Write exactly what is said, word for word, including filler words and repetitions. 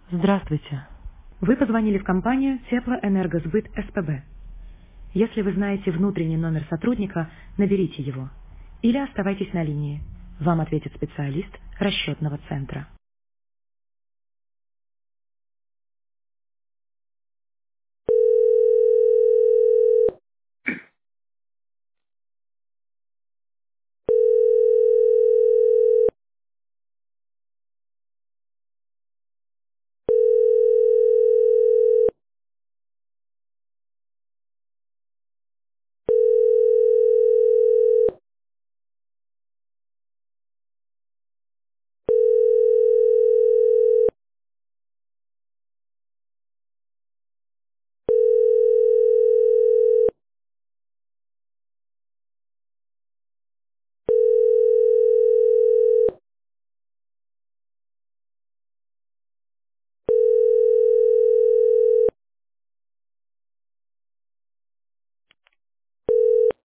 Здравствуйте. Вы позвонили в компанию Теплоэнергосбыт СПБ. Если вы знаете внутренний номер сотрудника, наберите его. Или оставайтесь на линии. Вам ответит специалист расчетного центра.